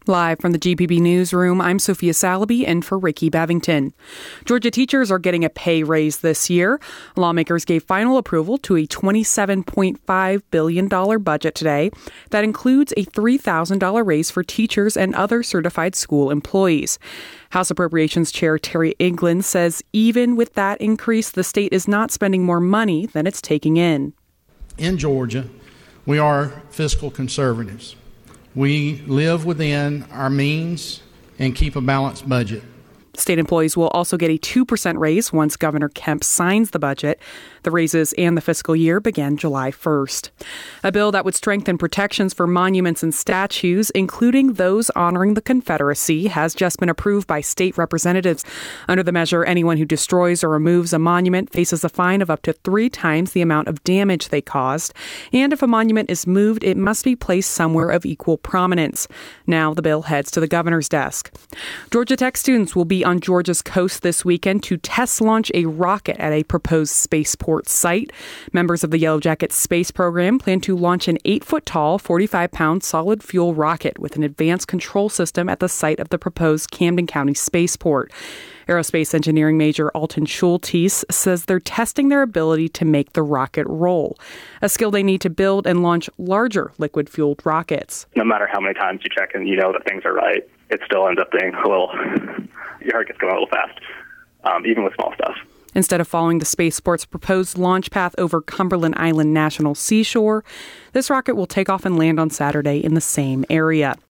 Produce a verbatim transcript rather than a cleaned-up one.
Live from the G P B Newsroom, I'm Sophia Salaby in for Ricky Bevington. Georgia teachers are getting a pay raise this year. Lawmakers gave final approval to a twenty-seven point five billion dollars budget today. That includes a three thousand dollars raise for teachers and other certified school employees. House Appropriations Chair Terry England says even with that increase, the state is not spending more money than it's taking in. In Georgia, we are fiscal conservatives. We live within our means and keep a balanced budget. State employees will also get a two percent raise once Governor Kemp signs the budget. The raises and the fiscal year begin July first. A bill that would strengthen protections for monuments and statues, including those honoring the Confederacy, has just been approved by state representatives. Under the measure, anyone who destroys or removes a monument faces a fine of up to three times the amount of damage they caused. And if a monument is moved, it must be placed somewhere of equal prominence. Now the bill heads to the governor's desk. Georgia Tech students will be on Georgia's coast this weekend to test launch a rocket at a proposed spaceport site. Members of the Yellow Jackets space program plan to launch an eight-foot-tall, forty-five pound solid fuel rocket with an advanced control system at the site of the proposed Camden County spaceport. Aerospace engineering major Alton Schultes says they're testing their ability to make the rocket roll, a skill they need to build and launch larger liquid-fueled rockets. No matter how many times you check and you know that things are right, it still ends up being a little, your heart gets going a little fast, um, even with small stuff. Instead of following the spaceport's proposed launch path over Cumberland Island National Seashore, this rocket will take off and land on Saturday in the same area.